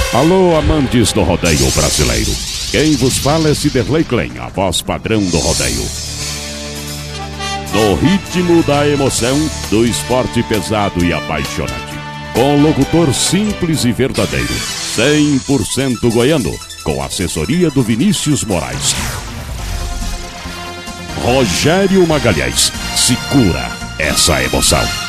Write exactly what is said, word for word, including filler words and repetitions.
Alô, amantes do rodeio brasileiro. Quem vos fala é Ciderley Klein, a voz padrão do rodeio. No ritmo da emoção do esporte pesado e apaixonante. Com locutor simples e verdadeiro, cem por cento goiano, com assessoria do Vinícius Moraes. Rogério Magalhães, segura essa emoção.